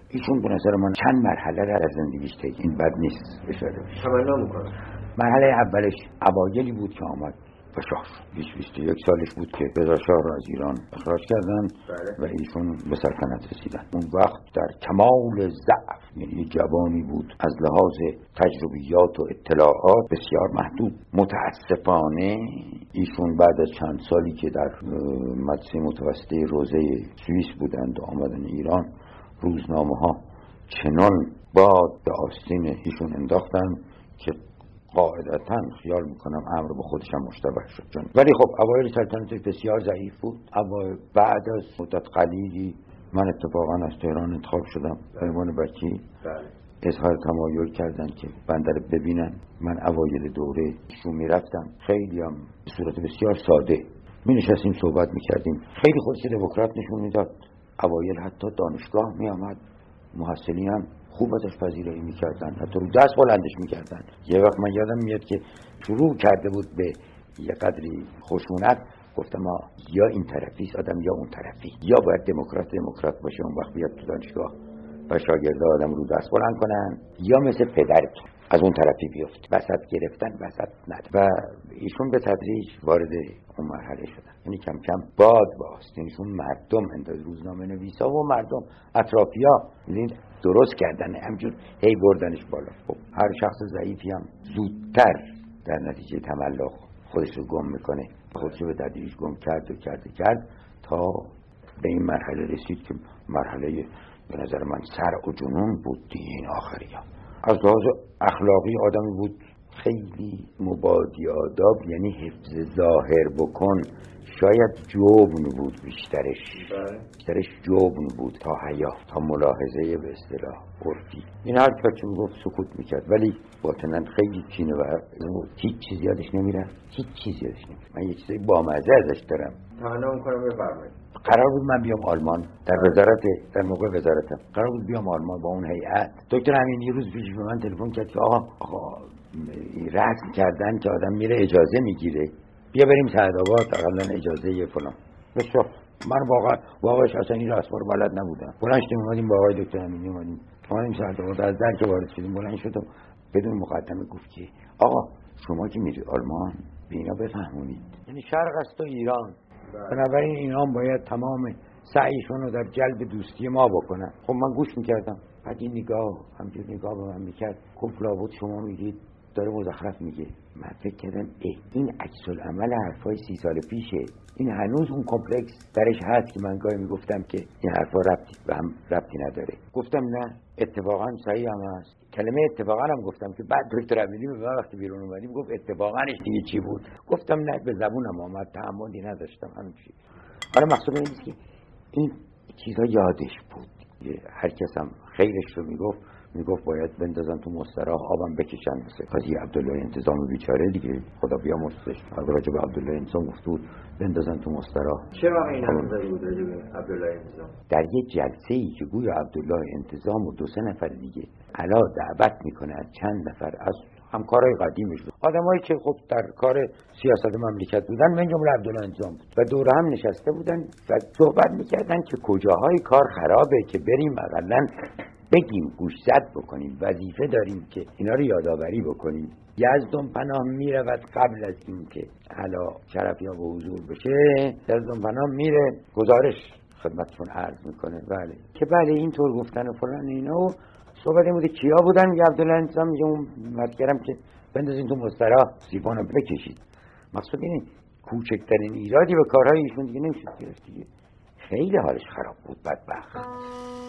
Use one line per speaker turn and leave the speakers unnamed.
ایشون به نظر من چند مرحله را از زندگیش طی، این بد نیست اشاره بشه.
تمنا میکنم.
مرحله اولش اوایلی بود که آمد و شاه شد. 21 سالش بود که رضا شاه را از ایران اخراج کردن و ایشون به سلطنت رسیدن. اون وقت در کمال ضعف، یعنی جوانی بود از لحاظ تجربیات و اطلاعات بسیار محدود. متاسفانه ایشون بعد از چند سالی که در مدرسه متوسطه روزه سوئیس بودند و آمدن ایران، روزنامه‌ها چنان باد به آستین ایشون انداختن که قاعدتاً خیال میکنم امر به خودشم مشتبه شد. ولی خب اوایل سلطنتش بسیار ضعیف بود. بعد از مدت قلیلی من اتفاقا از تهران انتخاب شدم به عنوان وکیل. اظهار تمایل کردن که بنده رو ببینن. من اوایل دوره شو میرفتم، خیلی هم به صورت بسیار ساده می نشستیم صحبت میکردیم. خیلی خودش دموکرات نشون میداد. اوایل حتی دانشگاه می آمد، محصلین هم خوب ازش پذیرایی میکردن، حتی رو دست بلندش میکردن. یه وقت من یادم میاد که شروع کرده بود به یه قدری خشونت. گفتم یا این طرفیست آدم یا اون طرفی، یا باید دموکرات باشه اون وقت بیاد تو دانشگاه و شاگرد آدم رو دست بلند کنن، یا مثل پدرتون از اون طرفی بیفت، وسط گرفتن وسط ند. و ایشون به تدریج وارد اون مرحله شدن. یعنی کم کم باد به آستینشون مردم انداز، روزنامه نویسا و مردم اطرافیا درست کردن، همجور هی بردنش بالا. خب هر شخص ضعیفی هم زودتر در نتیجه تملق خودش رو گم میکنه. خودش رو به تدریج گم کرد تا به این مرحله رسید که مرحله به نظر من سر و جنون بود دیگه. این آخری ها از لحاظ اخلاقی آدمی بود خیلی مبادی آداب، یعنی حفظ ظاهر بکن. شاید جبن بود بیشترش جبن بود تا حیا، تا ملاحظه به اصطلاح عرفی. این هر کسی میگفت سکوت میکرد، ولی باطناً خیلی کینه و هیچ چیزی یادش نمیره. من یه چیزی بامزه ازش دارم.
تمنا میکنم بفرمایید.
قرار بود من بیام آلمان در موقع وزارتم قرار بود بیام آلمان با اون هیئت. دکتر امینی یه روز پیش به من تلفن کرد که آقا رسم کردن که آدم میره اجازه میگیره، بیا بریم سعدآباد اقلا اجازه فلان. بسیار من واقعاش اصلا این رسما رو بلد نبودم. بلند شدیم اومدیم با آقای دکتر امینی اومدیم سعدآباد. از در که وارد شدیم بلند شدم بدون مقدمه گفت که آقا شما که میری آلمان به اینا بفهمونید، یعنی شرق است و ایران، بنابراین اینا باید تمام سعیشون رو در جلب دوستی ما بکنن. خب من گوش میکردم. بعد این همجور نگاه به من میکرد، گفت لابد شما میگید داره مزخرف میگه. من فکر کردم این عکس العمل حرفای 30 سال پیشه. این هنوز اون کمپلکس درش هست که من گاهی میگفتم که این حرفا ربطی نداره. گفتم نه اتفاقا صحیح هم هست. کلمه اتفاقا هم گفتم که بعد دکتر امینی به من وقتی بیرون اومدیم گفت اتفاقاش دیگه چی بود. گفتم نه به زبونم آمد، تعمدی نداشتم همین چیز. حالا مقصود این است که این چیزا یادش بود. هر کس هم خیرش رو میگفت باید بندازن تو مستراح آبم بکشن، مثل قاضی عبدالله انتظام بیچاره دیگه، خدا بیامرزش. راجع به عبدالله انتظام گفتود بندازن تو مستراح.
چه واقعی این نظری بود راجع به عبدالله انتظام؟
در یه جلسه‌ای که گویا عبدالله انتظام و 2-3 نفر دیگه علا دعوت میکنه از چند نفر از همکارای قدیمش، آدمایی که خب در کار سیاست مملکت بودن، من جمله عبدالله انتظام بود، و دور هم نشسته بودن و صحبت میکردن که کجاهای کار خرابه که بریم اقلن بگیم، گوشزد بکنیم، وظیفه داریم که اینا رو یادآوری بکنیم. یزدان پناه میرود قبل از این که علا شرفیاب حضور بشه، یزدان پناه میره گزارش خدمتتون عرض میکنه بله که بله اینطور گفتن و فلان اینا. و صحبت این بوده کیا بودن؟ یه عبدالله انتظام میگه اون مردگرم که بندازین تو مستراح سیبانو بکشید. مقصود اینه کوچکترین ایرادی به کارهای ایشون دیگه نمیشد گرفت دیگه. خیلی حالش خراب بود بدبخت.